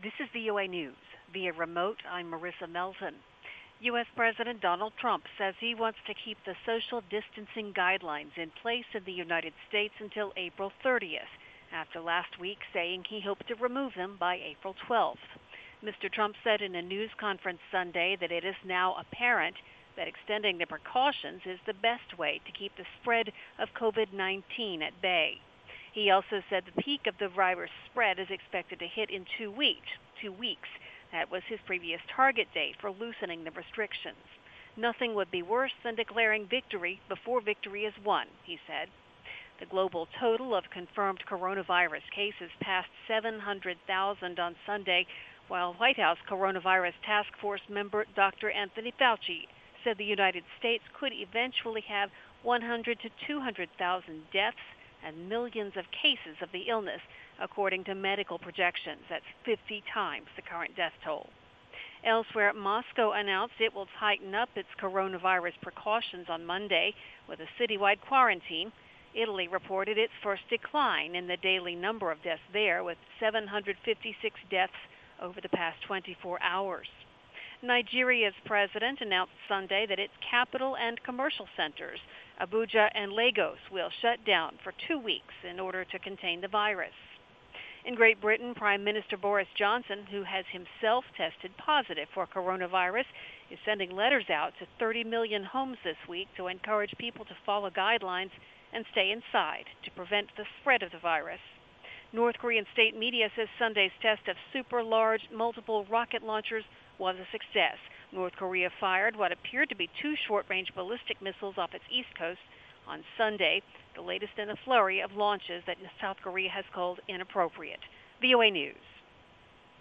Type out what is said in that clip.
This is VOA News. Via remote, I'm Marissa Melton. U.S. President Donald Trump says he wants to keep the social distancing guidelines in place in the United States until April 30th, after last week saying he hoped to remove them by April 12th. Mr. Trump said in a news conference Sunday that it is now apparent that extending the precautions is the best way to keep the spread of COVID-19 at bay. He also said the peak of the virus spread is expected to hit in 2 weeks. That was his previous target date for loosening the restrictions. Nothing would be worse than declaring victory before victory is won, he said. The global total of confirmed coronavirus cases passed 700,000 on Sunday, while White House Coronavirus Task Force member Dr. Anthony Fauci said the United States could eventually have 100,000 to 200,000 deaths and millions of cases of the illness, according to medical projections. That's 50 times the current death toll. Elsewhere, Moscow announced it will tighten up its coronavirus precautions on Monday with a citywide quarantine. Italy reported its first decline in the daily number of deaths there, with 756 deaths over the past 24 hours. Nigeria's president announced Sunday that its capital and commercial centers, Abuja and Lagos, will shut down for 2 weeks in order to contain the virus. In Great Britain, Prime Minister Boris Johnson, who has himself tested positive for coronavirus, is sending letters out to 30 million homes this week to encourage people to follow guidelines and stay inside to prevent the spread of the virus. North Korean state media says Sunday's test of super-large multiple rocket launchers was a success. North Korea fired what appeared to be 2 short-range ballistic missiles off its east coast on Sunday, the latest in a flurry of launches that South Korea has called inappropriate. VOA News.